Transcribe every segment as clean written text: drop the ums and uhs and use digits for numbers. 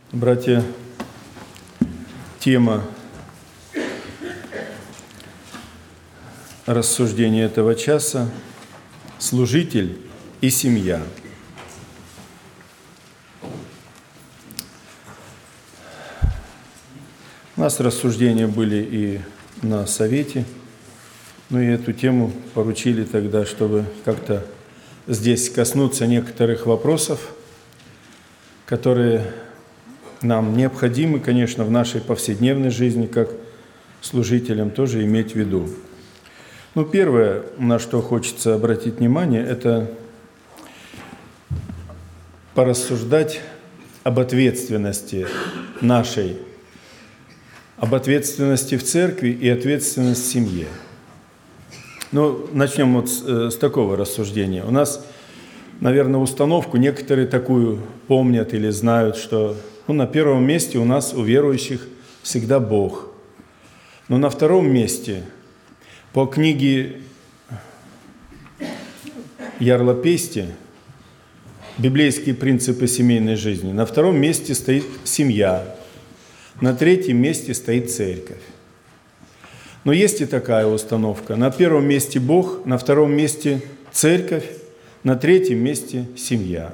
Братья, тема рассуждения этого часа – служитель и семья. У нас рассуждения были и на совете, но и эту тему поручили тогда, чтобы как-то здесь коснуться некоторых вопросов, которые нам необходимы, конечно, в нашей повседневной жизни, как служителям, тоже иметь в виду. Ну, первое, на что хочется обратить внимание, это порассуждать об ответственности нашей, об ответственности в церкви и ответственности в семье. Ну, начнем вот с такого рассуждения. У нас, наверное, установку некоторые такую помнят или знают, что на первом месте у нас, у верующих, всегда Бог. Но на втором месте, по книге Ярла Пести «Библейские принципы семейной жизни», на втором месте стоит семья, на третьем месте стоит церковь. Но есть и такая установка. На первом месте Бог, на втором месте церковь, на третьем месте семья.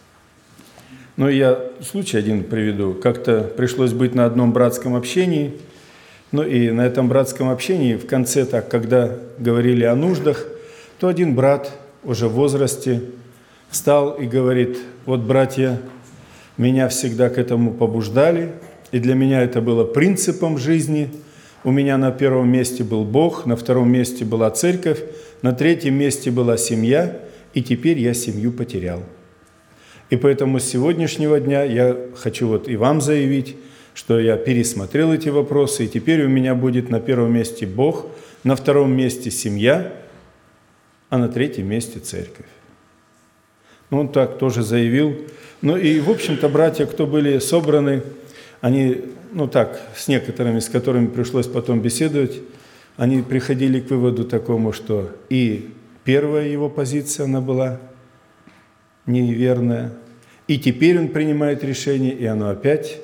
Но я случай один приведу. Как-то пришлось быть на одном братском общении. Ну и на этом братском общении в конце, так, когда говорили о нуждах, то один брат уже в возрасте встал и говорит: вот, братья, меня всегда к этому побуждали, и для меня это было принципом жизни. У меня на первом месте был Бог, на втором месте была церковь, на третьем месте была семья, и теперь я семью потерял. И поэтому с сегодняшнего дня я хочу вот и вам заявить, что я пересмотрел эти вопросы, и теперь у меня будет на первом месте Бог, на втором месте семья, а на третьем месте церковь. Ну, он так тоже заявил. Ну и, в общем-то, братья, кто были собраны, они, с некоторыми, с которыми пришлось потом беседовать, они приходили к выводу такому, что и первая его позиция, она была неверная, и теперь он принимает решение, и оно опять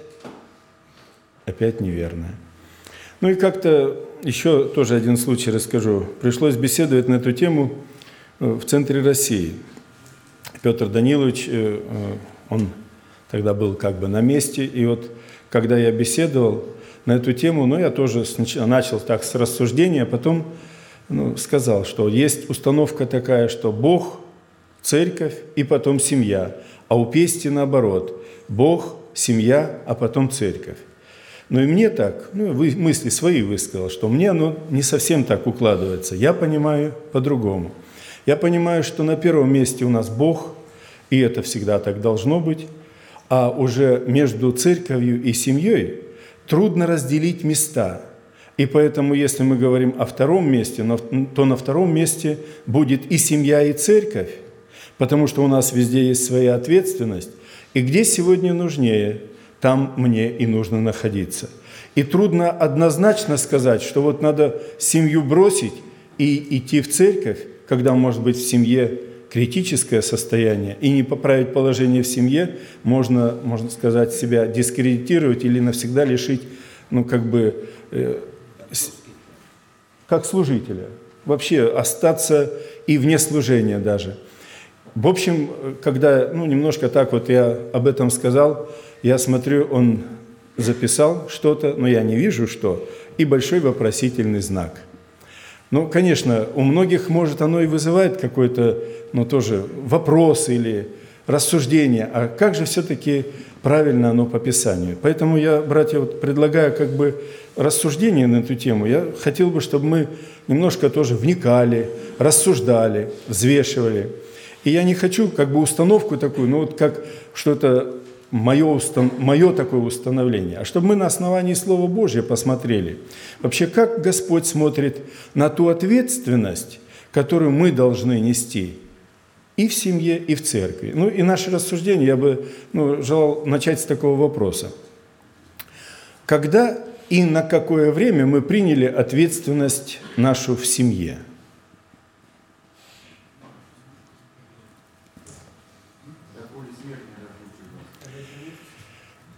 неверное. Ну и как-то еще тоже один случай расскажу. Пришлось беседовать на эту тему в центре России. Петр Данилович, он тогда был как бы на месте, и вот когда я беседовал на эту тему, я тоже начал так с рассуждения, а потом сказал, что есть установка такая, что Бог, церковь и потом семья, а у Пести наоборот: Бог, семья, а потом церковь. Ну и мне так, мысли свои высказал, что мне оно не совсем так укладывается. Я понимаю по-другому. Я понимаю, что на первом месте у нас Бог, и это всегда так должно быть, а уже между церковью и семьей трудно разделить места. И поэтому, если мы говорим о втором месте, то на втором месте будет и семья, и церковь, потому что у нас везде есть своя ответственность. И где сегодня нужнее, там мне и нужно находиться. И трудно однозначно сказать, что вот надо семью бросить и идти в церковь, когда, может быть, в семье критическое состояние, и не поправить положение в семье, можно сказать, себя дискредитировать или навсегда лишить, как служителя, вообще остаться и вне служения даже. В общем, когда, немножко так вот я об этом сказал, я смотрю, он записал что-то, но я не вижу что, и большой вопросительный знак. Конечно, у многих, может, оно и вызывает какой-то, тоже вопрос или рассуждение, а как же все-таки правильно оно по Писанию? Поэтому я, братья, предлагаю рассуждение на эту тему. Я хотел бы, чтобы мы немножко тоже вникали, рассуждали, взвешивали. И я не хочу установку такую, как что-то мое такое установление, а чтобы мы на основании Слова Божьего посмотрели, вообще, как Господь смотрит на ту ответственность, которую мы должны нести и в семье, и в церкви. И наше рассуждение я бы желал начать с такого вопроса. Когда и на какое время мы приняли ответственность нашу в семье?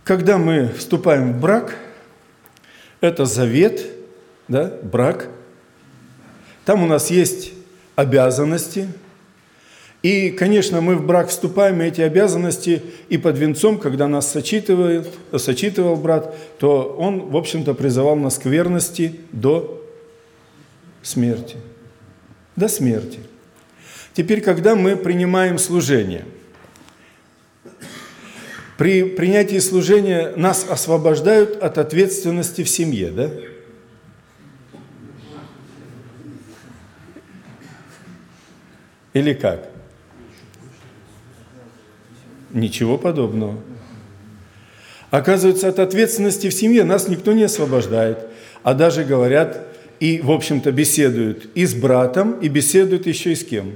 когда мы вступаем в брак, это завет, да, брак. Там у нас есть обязанности. И, конечно, мы в брак вступаем, и эти обязанности, и под венцом, когда нас сочитывал брат, то он, в общем-то, призывал нас к верности до смерти. До смерти. Теперь, когда мы принимаем служение, при принятии служения нас освобождают от ответственности в семье, да? Или как? Ничего подобного. Оказывается, от ответственности в семье нас никто не освобождает, а даже говорят и, в общем-то, беседуют и с братом, и беседуют еще и с кем?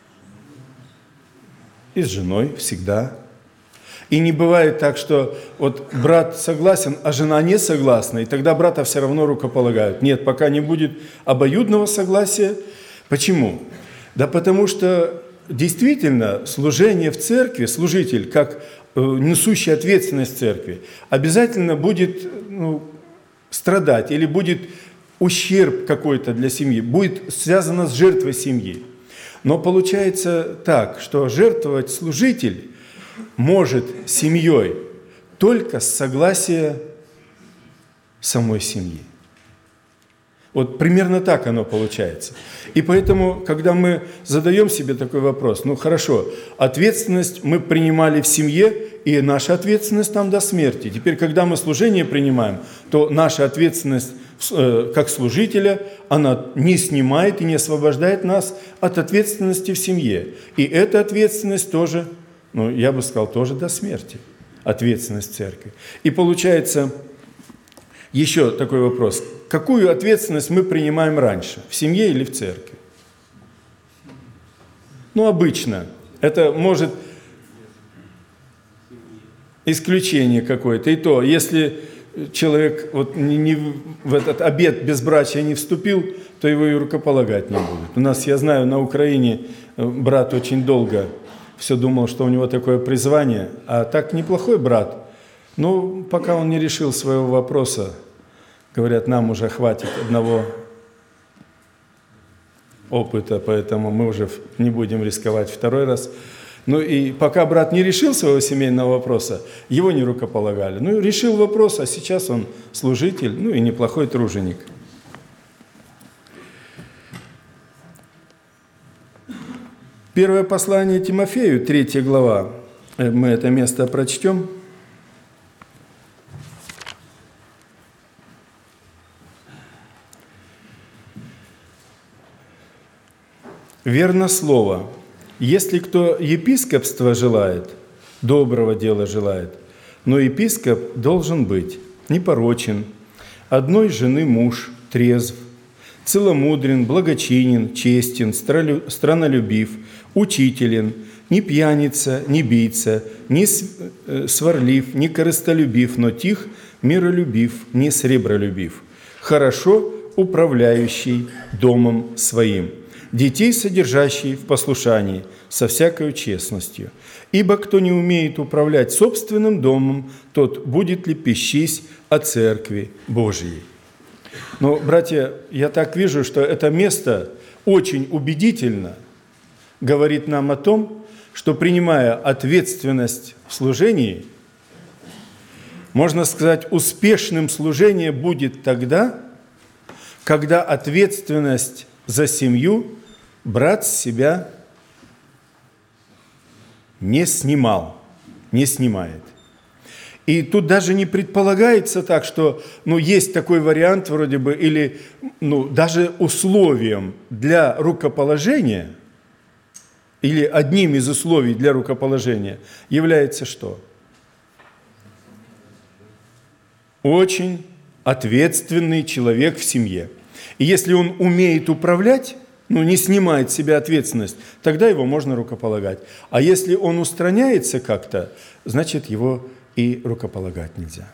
И с женой всегда. И не бывает так, что вот брат согласен, а жена не согласна, и тогда брата все равно рукополагают. Нет, пока не будет обоюдного согласия. Почему? Да потому что действительно служение в церкви, служитель, как несущий ответственность в церкви, обязательно будет страдать или будет ущерб какой-то для семьи, будет связано с жертвой семьи. Но получается так, что жертвовать служитель может семьей только с согласия самой семьи. Вот примерно так оно получается. И поэтому, когда мы задаем себе такой вопрос, хорошо, ответственность мы принимали в семье, и наша ответственность там до смерти. Теперь, когда мы служение принимаем, то наша ответственность как служителя, она не снимает и не освобождает нас от ответственности в семье. И эта ответственность тоже, я бы сказал, тоже до смерти, ответственность церкви. И получается еще такой вопрос. Какую ответственность мы принимаем раньше, в семье или в церкви? Обычно. Это может исключение какое-то. И то, если человек в этот обет безбрачия не вступил, то его и рукополагать не будут. У нас, я знаю, на Украине брат очень долго все думал, что у него такое призвание, а так неплохой брат. Пока он не решил своего вопроса, говорят, нам уже хватит одного опыта, поэтому мы уже не будем рисковать второй раз. И пока брат не решил своего семейного вопроса, его не рукополагали. Решил вопрос, а сейчас он служитель, и неплохой труженик. Первое послание Тимофею, 3 глава, мы это место прочтем. Верно слово. Если кто епископства желает, доброго дела желает, но епископ должен быть непорочен, одной жены муж, трезв, целомудрен, благочинен, честен, странолюбив, учителен, не пьяница, не бийца, не сварлив, не корыстолюбив, но тих, миролюбив, не сребролюбив, хорошо управляющий домом своим, детей, содержащий в послушании, со всякою честностью. Ибо кто не умеет управлять собственным домом, тот будет лепещись о церкви Божией. Но, братья, я так вижу, что это место очень убедительно говорит нам о том, что, принимая ответственность в служении, можно сказать, успешным служение будет тогда, когда ответственность за семью брат с себя не снимает. И тут даже не предполагается так, что есть такой вариант вроде бы, или даже условием для рукоположения, или одним из условий для рукоположения является что? Очень ответственный человек в семье. И если он умеет управлять, не снимает с себя ответственность, тогда его можно рукополагать. А если он устраняется как-то, значит, его и рукополагать нельзя.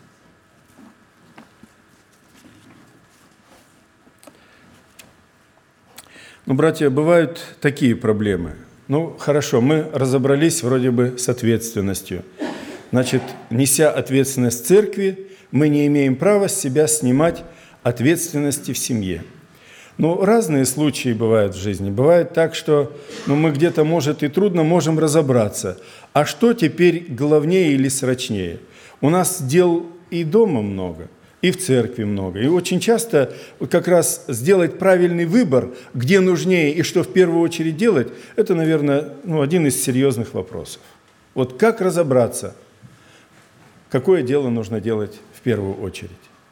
Братья, бывают такие проблемы. Хорошо, мы разобрались вроде бы с ответственностью. Значит, неся ответственность церкви, мы не имеем права с себя снимать ответственности в семье. Но разные случаи бывают в жизни. Бывает так, что мы где-то, может, и трудно можем разобраться. А что теперь главнее или срочнее? У нас дел и дома много, и в церкви много. И очень часто как раз сделать правильный выбор, где нужнее и что в первую очередь делать, это, наверное, один из серьезных вопросов. Вот как разобраться, какое дело нужно делать в первую очередь?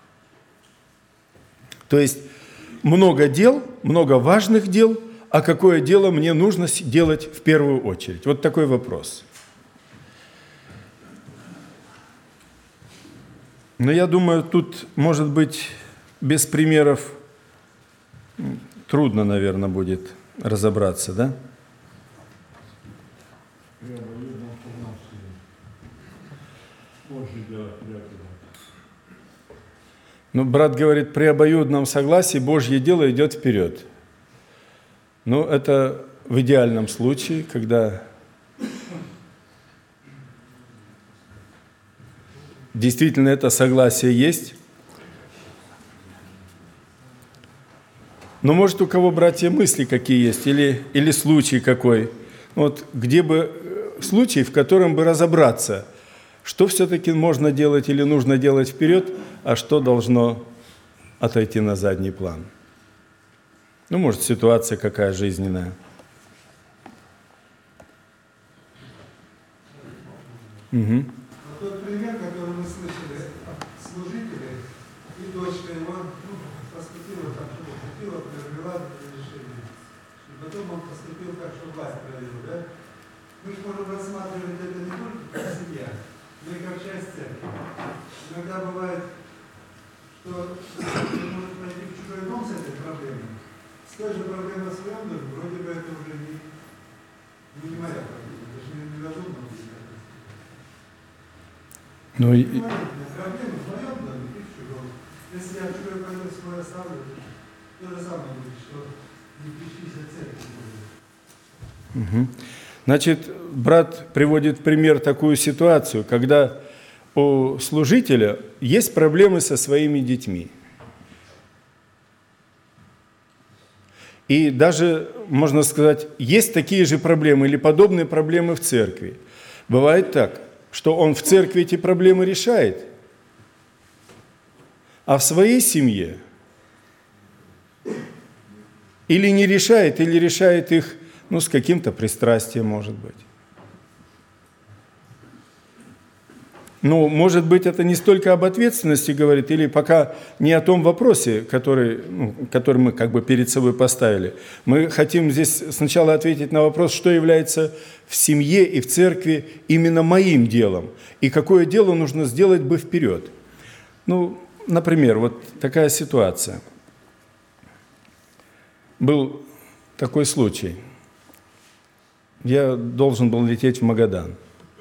То есть много дел, много важных дел, а какое дело мне нужно делать в первую очередь? Вот такой вопрос. Но я думаю, тут, может быть, без примеров трудно, наверное, будет разобраться, да? Ну, брат говорит, при обоюдном согласии Божье дело идет вперед. Ну, это в идеальном случае, когда действительно это согласие есть. Но может у кого, братья, мысли какие есть, или случай какой. Вот где бы случай, в котором бы разобраться, что все-таки можно делать или нужно делать вперед, а что должно отойти на задний план. Ну, может, ситуация какая жизненная. Угу. Тот пример, который мы слышали от служителей, и дочка его поступила так, что поступила, приобрела разрешение. И потом он поступил так, что власть провела, да? Мы же можем рассматривать это не только как семья, но и как часть церкви. Иногда бывает, что может пройти в чужой дом с этой проблемой. С той же проблемой в своем доме, вроде бы это уже не моя проблема, это же не разумно будет. Ну, проблема в моем доме, ты в чужом. Если я чужой пойду свой оставлю, то же самое будет, что не причтись от церкви будет. Угу. Значит, брат приводит в пример такую ситуацию, когда у служителя есть проблемы со своими детьми. И даже, можно сказать, есть такие же проблемы или подобные проблемы в церкви. Бывает так, что он в церкви эти проблемы решает, а в своей семье или не решает, или решает их, с каким-то пристрастием, может быть. Может быть, это не столько об ответственности говорит, или пока не о том вопросе, который мы перед собой поставили. Мы хотим здесь сначала ответить на вопрос, что является в семье и в церкви именно моим делом, и какое дело нужно сделать бы вперед. Например, вот такая ситуация. Был такой случай. Я должен был лететь в Магадан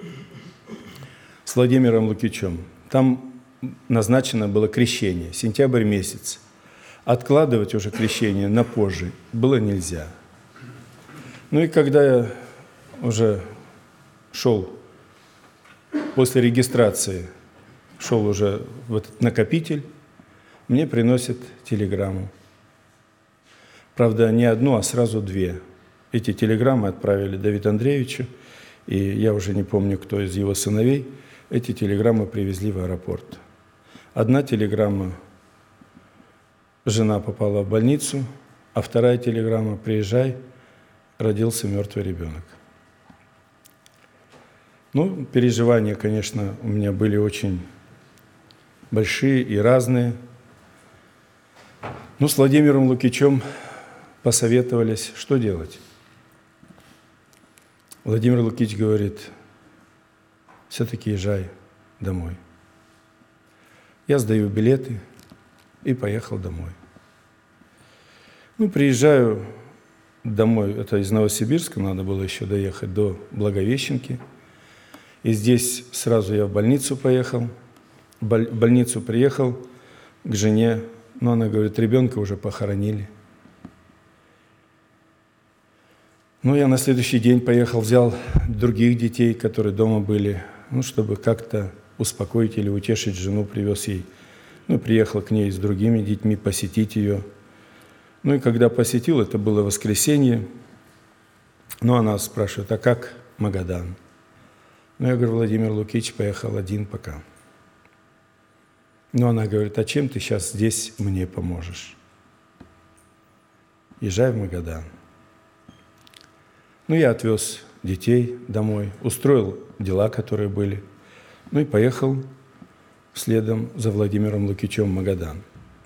с Владимиром Лукичем. Там назначено было крещение, сентябрь месяц. Откладывать уже крещение на позже было нельзя. И когда я уже шел после регистрации, шел уже в этот накопитель, мне приносят телеграмму. Правда, не одну, а сразу две. Эти телеграммы отправили Давиду Андреевичу, и я уже не помню, кто из его сыновей. Эти телеграммы привезли в аэропорт. Одна телеграмма – жена попала в больницу, а вторая телеграмма – приезжай, родился мертвый ребенок. Переживания, конечно, у меня были очень большие и разные. С Владимиром Лукичем посоветовались, что делать. Владимир Лукич говорит, все-таки езжай домой. Я сдаю билеты и поехал домой. Приезжаю домой, это из Новосибирска, надо было еще доехать до Благовещенки. И здесь сразу я в больницу поехал. В больницу приехал к жене, но она говорит, ребенка уже похоронили. Я на следующий день поехал, взял других детей, которые дома были. чтобы как-то успокоить или утешить жену, привез ей. Приехал к ней с другими детьми посетить ее. И когда посетил, это было воскресенье, она спрашивает, а как Магадан? Я говорю, Владимир Лукич поехал один пока. Она говорит, а чем ты сейчас здесь мне поможешь? Езжай в Магадан. Я отвез детей домой, устроил дела, которые были, и поехал следом за Владимиром Лукичем в Магадан.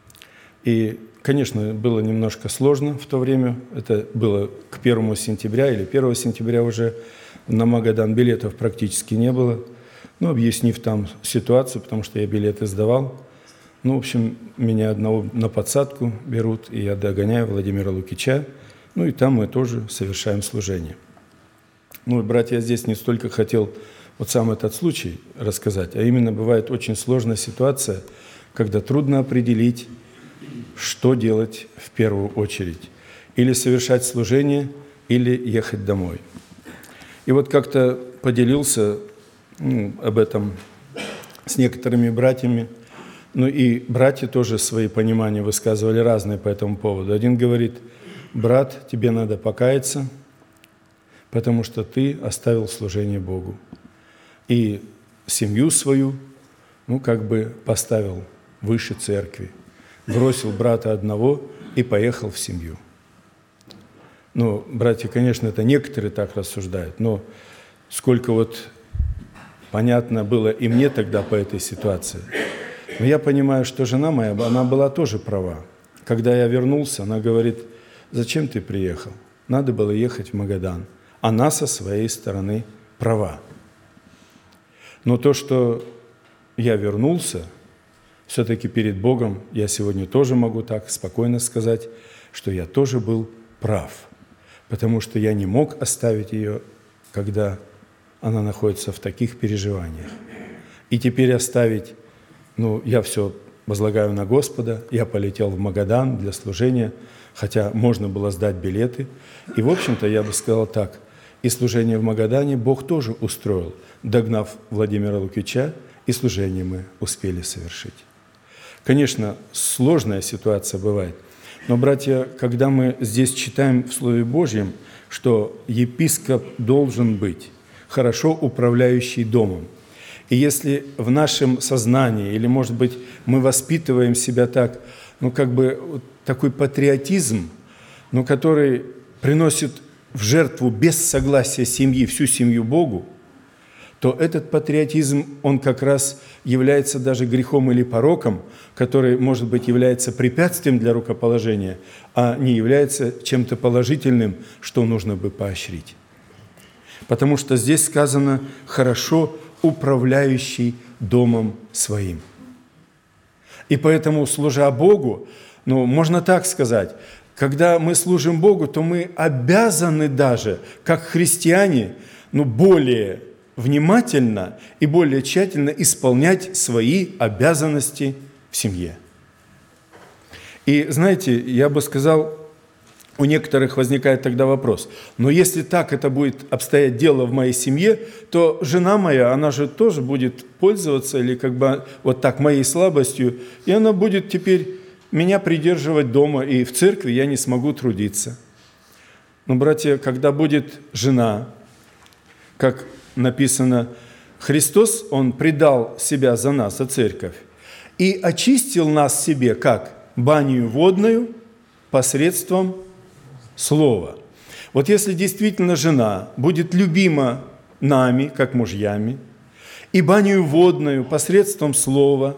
И, конечно, было немножко сложно в то время. Это было к 1 сентября или 1 сентября уже на Магадан билетов практически не было. Объяснив там ситуацию, потому что я билеты сдавал, в общем, меня одного на подсадку берут, и я догоняю Владимира Лукича, и там мы тоже совершаем служение. Братья, я здесь не столько хотел сам этот случай рассказать, а именно бывает очень сложная ситуация, когда трудно определить, что делать в первую очередь. Или совершать служение, или ехать домой. И как-то поделился об этом с некоторыми братьями, и братья тоже свои понимания высказывали разные по этому поводу. Один говорит, брат, тебе надо покаяться, потому что ты оставил служение Богу. И семью свою, поставил выше церкви. Бросил брата одного и поехал в семью. Братья, конечно, это некоторые так рассуждают, но сколько понятно было и мне тогда по этой ситуации. Но я понимаю, что жена моя, она была тоже права. Когда я вернулся, она говорит, зачем ты приехал? Надо было ехать в Магадан. Она со своей стороны права. Но то, что я вернулся, все-таки перед Богом я сегодня тоже могу так спокойно сказать, что я тоже был прав. Потому что я не мог оставить ее, когда она находится в таких переживаниях. И теперь оставить, я все возлагаю на Господа, я полетел в Магадан для служения, хотя можно было сдать билеты. И, в общем-то, я бы сказал так, и служение в Магадане Бог тоже устроил, догнав Владимира Лукича, и служение мы успели совершить. Конечно, сложная ситуация бывает, но, братья, когда мы здесь читаем в Слове Божьем, что епископ должен быть хорошо управляющий домом, и если в нашем сознании, или, может быть, мы воспитываем себя так, такой патриотизм, который приносит в жертву без согласия семьи всю семью Богу, то этот патриотизм, он как раз является даже грехом или пороком, который, может быть, является препятствием для рукоположения, а не является чем-то положительным, что нужно бы поощрить. Потому что здесь сказано «хорошо управляющий домом своим». И поэтому, служа Богу, можно так сказать, когда мы служим Богу, то мы обязаны даже, как христиане, более внимательно и более тщательно исполнять свои обязанности в семье. И знаете, я бы сказал, у некоторых возникает тогда вопрос, но если так это будет обстоять дело в моей семье, то жена моя, она же тоже будет пользоваться или так моей слабостью, и она будет теперь меня придерживать дома, и в церкви я не смогу трудиться. Но, братья, когда будет жена, как написано, Христос, Он предал себя за нас, за церковь, и очистил нас себе, как? Банию водную посредством слова. Если действительно жена будет любима нами, как мужьями, и банию водную посредством слова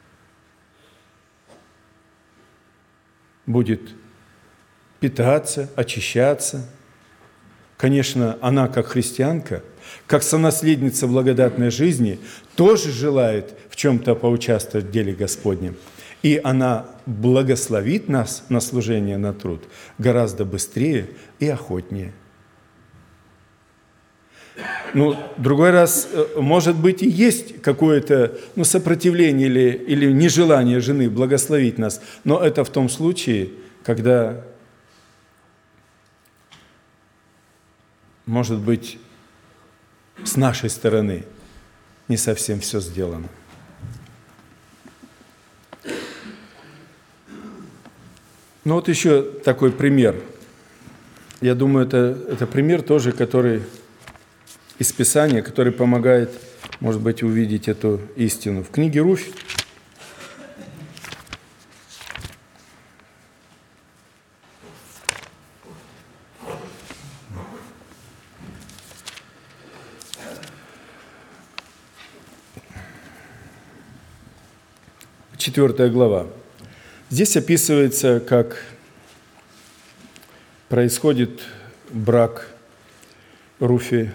будет питаться, очищаться, конечно, она, как христианка, как сонаследница благодатной жизни, тоже желает в чем-то поучаствовать в деле Господнем. И она благословит нас на служение, на труд гораздо быстрее и охотнее. Другой раз, может быть, и есть какое-то сопротивление или нежелание жены благословить нас, но это в том случае, когда, может быть, с нашей стороны не совсем все сделано. Ну вот еще такой пример. Я думаю, это пример тоже, который из Писания, который помогает, может быть, увидеть эту истину. В книге Руфь Четвертая глава. Здесь описывается, как происходит брак Руфи,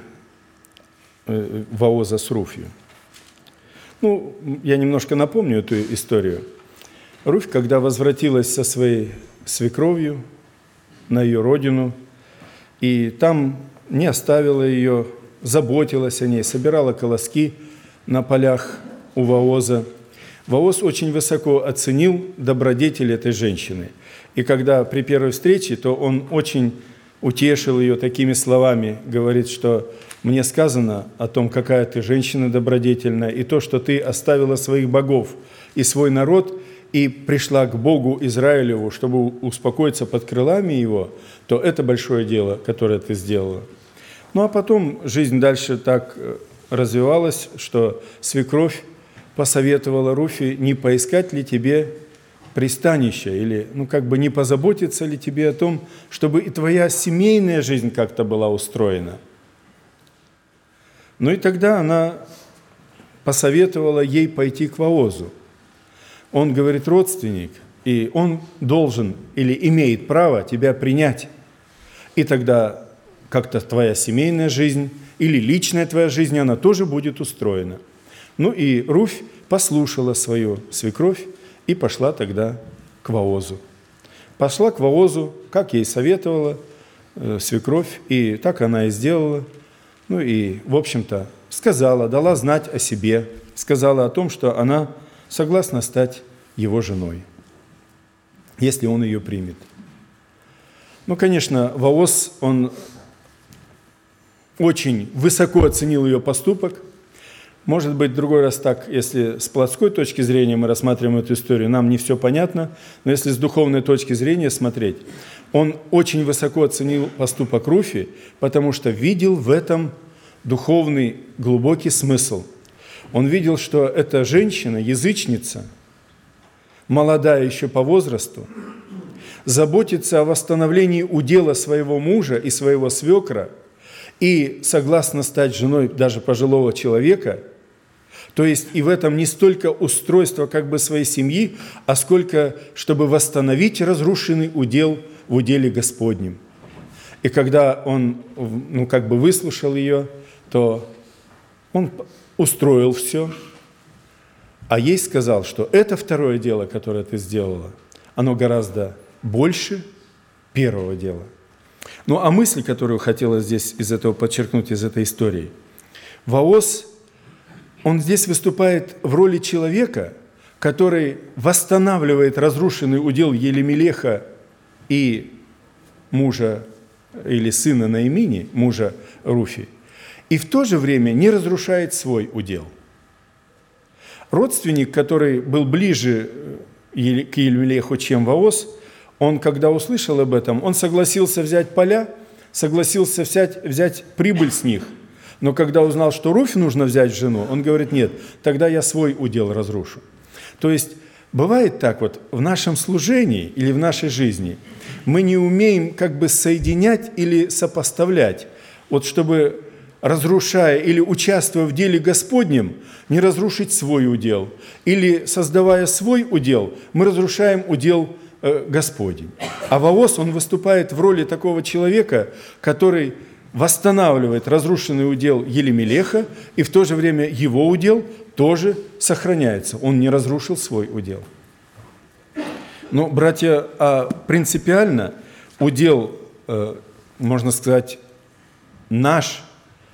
Вооза с Руфью. Ну, я немножко напомню эту историю. Руфь, когда возвратилась со своей свекровью на ее родину, и там не оставила ее, заботилась о ней, собирала колоски на полях у Вооза. Вооз очень высоко оценил добродетель этой женщины. И когда при первой встрече, то он очень утешил ее такими словами, говорит, что «мне сказано о том, какая ты женщина добродетельная, и то, что ты оставила своих богов и свой народ, и пришла к Богу Израилеву, чтобы успокоиться под крылами Его, то это большое дело, которое ты сделала». Ну а потом жизнь дальше так развивалась, что свекровь посоветовала Руфи, не поискать ли тебе пристанище, или не позаботиться ли тебе о том, чтобы и твоя семейная жизнь как-то была устроена. Ну и тогда она посоветовала ей пойти к Воозу. Он, говорит, родственник, и он должен или имеет право тебя принять. И тогда как-то твоя семейная жизнь или личная твоя жизнь, она тоже будет устроена. Ну и Руфь послушала свою свекровь и пошла тогда к Воозу. Пошла к Воозу, как ей советовала свекровь, и так она и сделала. Ну и, в общем-то, сказала, дала знать о себе, сказала о том, что она согласна стать его женой, если он ее примет. Ну, конечно, Вооз, он очень высоко оценил ее поступок. Может быть, в другой раз так, если с плотской точки зрения мы рассматриваем эту историю, нам не все понятно, но если с духовной точки зрения смотреть, он очень высоко оценил поступок Руфи, потому что видел в этом духовный глубокий смысл. Он видел, что эта женщина, язычница, молодая еще по возрасту, заботится о восстановлении удела своего мужа и своего свекра и согласна стать женой даже пожилого человека. То есть и в этом не столько устройство своей семьи, а сколько, чтобы восстановить разрушенный удел в уделе Господнем. И когда он выслушал ее, то он устроил все, а ей сказал, что это второе дело, которое ты сделала, оно гораздо больше первого дела. Ну а мысль, которую хотелось здесь из этого подчеркнуть, из этой истории. Вооз, он здесь выступает в роли человека, который восстанавливает разрушенный удел Елемелеха и мужа или сына Наимини, мужа Руфи, и в то же время не разрушает свой удел. Родственник, который был ближе к Елемелеху, чем Вооз, он, когда услышал об этом, он согласился взять поля, согласился взять прибыль с них. Но когда узнал, что Руфь нужно взять в жену, он говорит, нет, тогда я свой удел разрушу. То есть бывает так в нашем служении или в нашей жизни, мы не умеем соединять или сопоставлять, чтобы, разрушая или участвуя в деле Господнем, не разрушить свой удел. Или, создавая свой удел, мы разрушаем удел Господень. А Вооз, он выступает в роли такого человека, который восстанавливает разрушенный удел Елемелеха, и в то же время его удел тоже сохраняется. Он не разрушил свой удел. Но, братья, принципиально удел, можно сказать, наш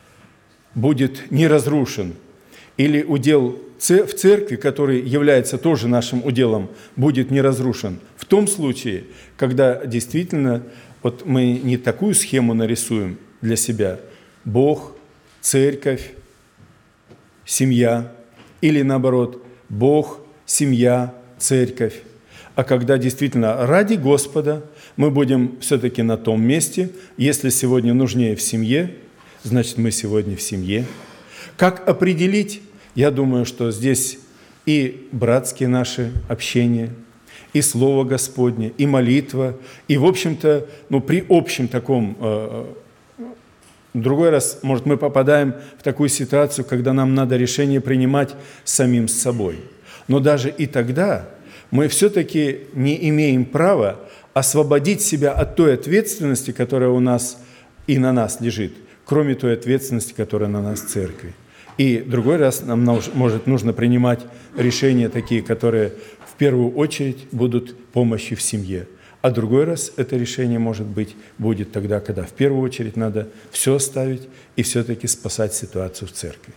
будет не разрушен, или удел в церкви, который является тоже нашим уделом, будет не разрушен в том случае, когда действительно мы не такую схему нарисуем для себя. Бог, церковь, семья, или наоборот, Бог, семья, церковь. А когда действительно ради Господа мы будем все-таки на том месте, если сегодня нужнее в семье, значит, мы сегодня в семье. Как определить? Я думаю, что здесь и братские наши общения, и Слово Господне, и молитва, и, в общем-то, при общем таком... Другой раз, может, мы попадаем в такую ситуацию, когда нам надо решение принимать самим с собой. Но даже и тогда мы все-таки не имеем права освободить себя от той ответственности, которая у нас и на нас лежит, кроме той ответственности, которая на нас в церкви. И другой раз нам, может, нужно принимать решения такие, которые в первую очередь будут помощью в семье. А другой раз это решение, может быть, будет тогда, когда в первую очередь надо все оставить и все-таки спасать ситуацию в церкви.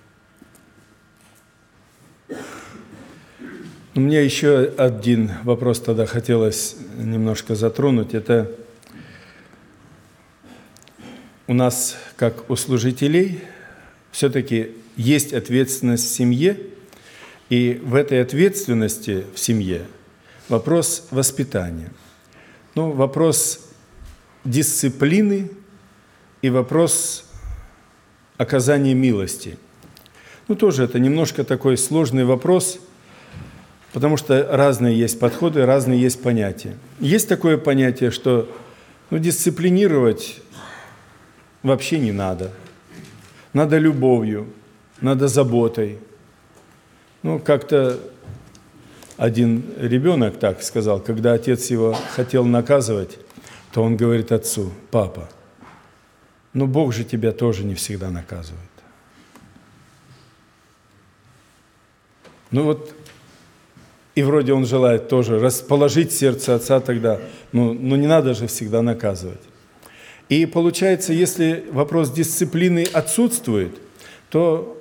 Мне еще один вопрос тогда хотелось немножко затронуть. Это у нас, как у служителей, все-таки есть ответственность в семье, и в этой ответственности в семье вопрос воспитания. Вопрос дисциплины и вопрос оказания милости. Тоже это немножко такой сложный вопрос, потому что разные есть подходы, разные есть понятия. Есть такое понятие, что дисциплинировать вообще не надо. Надо любовью, надо заботой. Как-то один ребенок так сказал, когда отец его хотел наказывать, то он говорит отцу: папа, Бог же тебя тоже не всегда наказывает. И вроде он желает тоже расположить сердце отца тогда, но не надо же всегда наказывать. И получается, если вопрос дисциплины отсутствует, то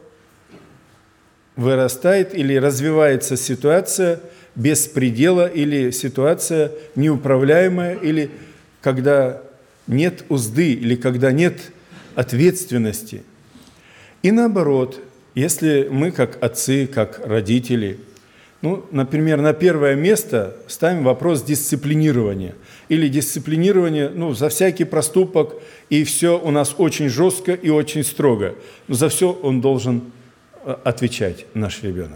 вырастает или развивается ситуация беспредела или ситуация неуправляемая, или когда нет узды, или когда нет ответственности. И наоборот, если мы как отцы, как родители, например, на первое место ставим вопрос дисциплинирования. Или дисциплинирование, за всякий проступок, и все у нас очень жестко и очень строго. За все он должен отвечать, наш ребенок.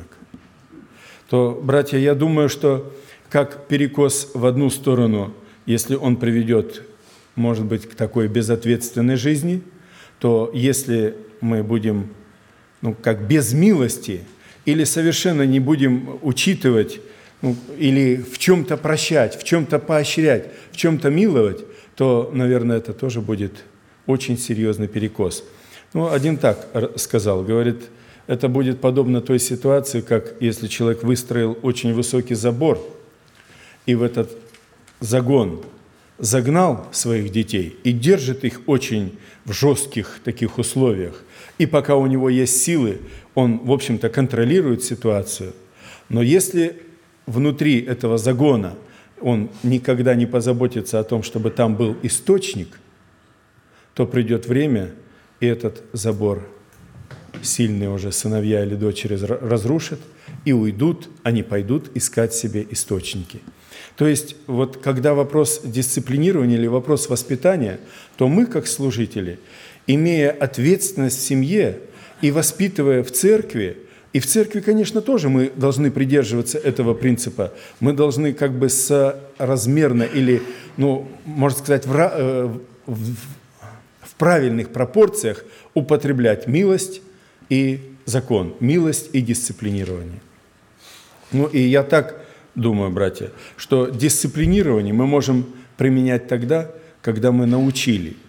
То, братья, я думаю, что как перекос в одну сторону, если он приведет, может быть, к такой безответственной жизни, то если мы будем, как без милости, или совершенно не будем учитывать, или в чем-то прощать, в чем-то поощрять, в чем-то миловать, то, наверное, это тоже будет очень серьезный перекос. Один так сказал, говорит, это будет подобно той ситуации, как если человек выстроил очень высокий забор и в этот загон загнал своих детей и держит их очень в жестких таких условиях. И пока у него есть силы, он, в общем-то, контролирует ситуацию. Но если внутри этого загона он никогда не позаботится о том, чтобы там был источник, то придет время, и этот забор сильные уже сыновья или дочери разрушат и уйдут, они пойдут искать себе источники. То есть когда вопрос дисциплинирования или вопрос воспитания, то мы, как служители, имея ответственность в семье и воспитывая в церкви, и в церкви, конечно, тоже мы должны придерживаться этого принципа, мы должны соразмерно или, можно сказать, в правильных пропорциях употреблять милость и закон, милость и дисциплинирование. И я так думаю, братья, что дисциплинирование мы можем применять тогда, когда мы научили,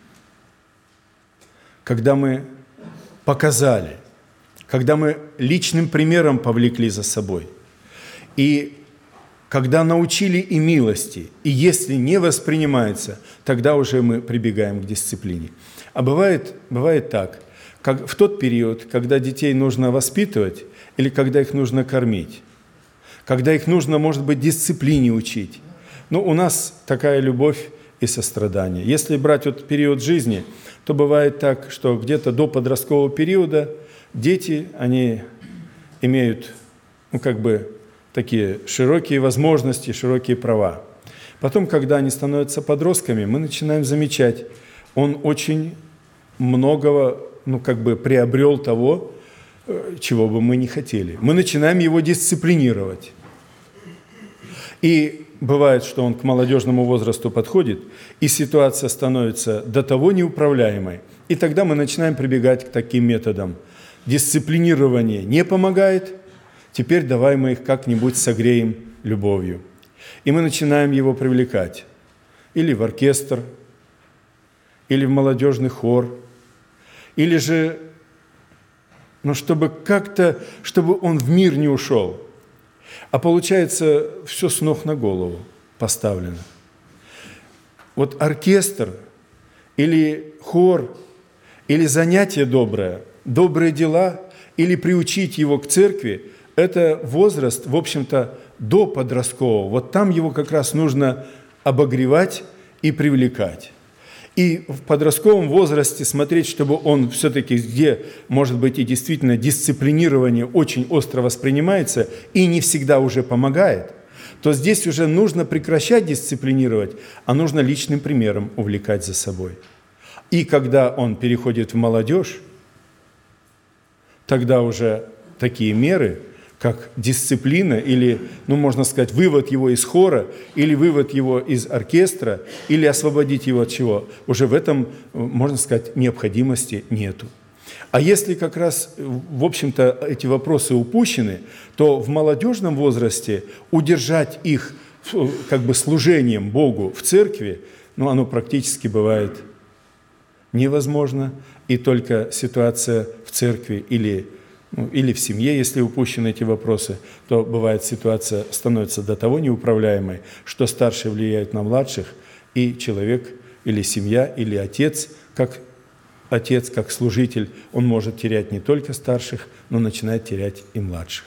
когда мы показали, когда мы личным примером повлекли за собой, и когда научили и милости, и если не воспринимается, тогда уже мы прибегаем к дисциплине. А бывает так, как в тот период, когда детей нужно воспитывать или когда их нужно кормить, когда их нужно, может быть, дисциплине учить. У нас такая любовь и сострадание. Если брать период жизни, то бывает так, что где-то до подросткового периода дети, они имеют, такие широкие возможности, широкие права. Потом, когда они становятся подростками, мы начинаем замечать, он очень многого, приобрел того, чего бы мы не хотели. Мы начинаем его дисциплинировать. И бывает, что он к молодежному возрасту подходит, и ситуация становится до того неуправляемой. И тогда мы начинаем прибегать к таким методам. Дисциплинирование не помогает, теперь давай мы их как-нибудь согреем любовью. И мы начинаем его привлекать. Или в оркестр, или в молодежный хор, или же, чтобы он в мир не ушел. А получается, все с ног на голову поставлено. Вот оркестр, или хор, или занятие доброе, добрые дела, или приучить его к церкви, это возраст, в общем-то, до подросткового. Вот там его как раз нужно обогревать и привлекать. И в подростковом возрасте смотреть, чтобы он все-таки, где, может быть, и действительно дисциплинирование очень остро воспринимается и не всегда уже помогает, то здесь уже нужно прекращать дисциплинировать, а нужно личным примером увлекать за собой. И когда он переходит в молодежь, тогда уже такие меры, как дисциплина или, можно сказать, вывод его из хора, или вывод его из оркестра, или освободить его от чего, уже в этом, можно сказать, необходимости нету. А если как раз, в общем-то, эти вопросы упущены, то в молодежном возрасте удержать их служением Богу в церкви, оно практически бывает невозможно, и только ситуация в церкви или в семье, если упущены эти вопросы, то бывает ситуация становится до того неуправляемой, что старшие влияют на младших, и человек или семья, или отец, как служитель, он может терять не только старших, но начинает терять и младших.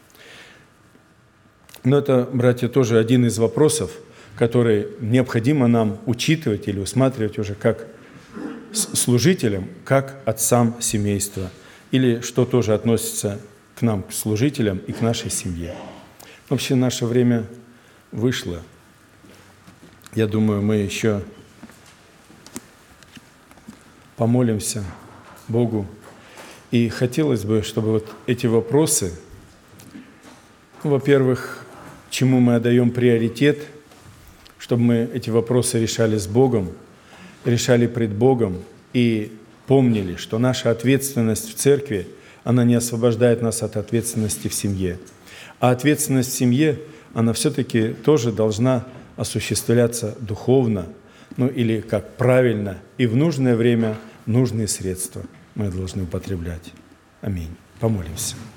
Но это, братья, тоже один из вопросов, который необходимо нам учитывать или усматривать уже как служителям, как отцам семейства, или что тоже относится к нам, к служителям и к нашей семье. Вообще наше время вышло. Я думаю, мы еще помолимся Богу. И хотелось бы, чтобы вот эти вопросы, во-первых, чему мы отдаем приоритет, чтобы мы эти вопросы решали с Богом, решали пред Богом и помнили, что наша ответственность в церкви, она не освобождает нас от ответственности в семье. А ответственность в семье, она все-таки тоже должна осуществляться духовно, или как правильно, и в нужное время нужные средства мы должны употреблять. Аминь. Помолимся.